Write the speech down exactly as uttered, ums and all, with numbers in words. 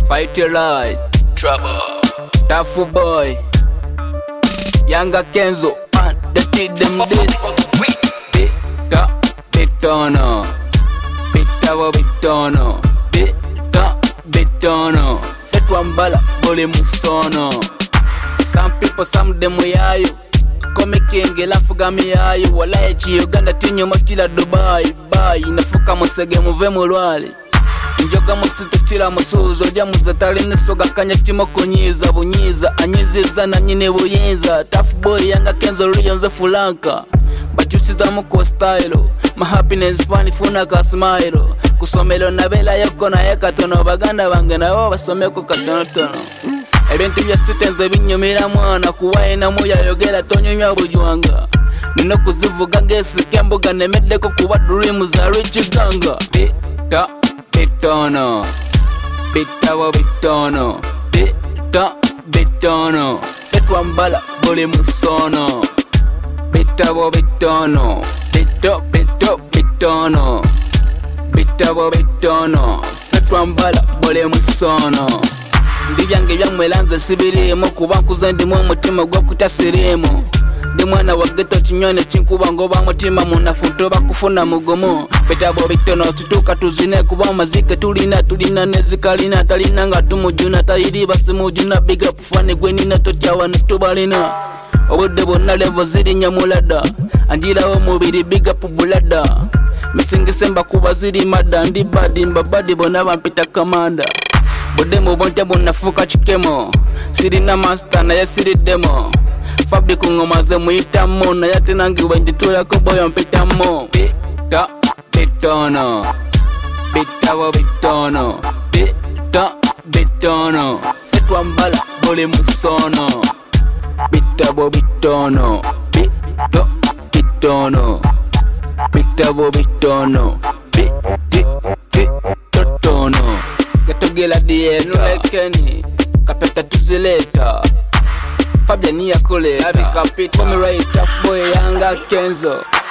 Fight your light. Trouble. Tough boy. Younger Kenzo. And they teach them this. Bita, bitono. Bita, bitono. Bita, bitono. Set one bala, bole musono. Some people, some them we are you. Come king, lafuga mi ayo. Wala chi Uganda tinyo matila Dubai. Bye, nafuka musege muve mulwali. Njoga musitu tira musuzo. Jamuza taline soga kanya timo kunyiza. Bunyiza, anyiziza na nyine buyinza. Tough boy, Younger Kenzo riyonze fulanka. But you see muko style. My happiness funny funa ka smile. Kusomelo na bela yoko na eka tono. Baganda bange na wawa someko katono tono. Ebintu bya sitenze binyumira mwana kuwaye na moya yogera tonyumya bujwanga. Nino kuzivuga ngesi kembuga nemedeko kuba dreams za rich ganga. Bita, bitono. Bita wa bitono. Bita, bitono. Fetwa mbala bole musono. Bita wa bitono. Bito, bito, bitono. Bita wa bitono. Fetwa mbala bole musono. Ndibyange byamwelanze sibirimo kuba nkuze ndimo umutima gwo kutasirimo. Ndi mwana wa ghetto kinyone kinkuba ngo ba mutima munafuto bakufuna mugomo. Betabo bitono situka tuzine kuba amazike tulina tulina nezikalina talina nga tumujuna tayiri basimujuna big up fane gwenina totyawa ntubalina. Obudde bonna level ziri nyamulada. Anjira wo mubiri big up bulada. Misingisemba kuba ziri mada ndi badi mbabadi bona bampita kamanda. Bude mubonte bunafuka chikemo. Siri na master na ya siri demo. Fabi kungomaze muita mo. Na yati nangi wenjitura kuboyo mpita mo. Bita, bitono. Bita wa bitono. Bita, bitono. Fetwa mbala bole musono. Bita wa bitono. Bita, bitono. Bita wa bitono. Bita, bitono. Gatogela dieta nulekeni kapeta tuzileta Fabian ya kule abi kapita for me right tough boy Younger Kenzo.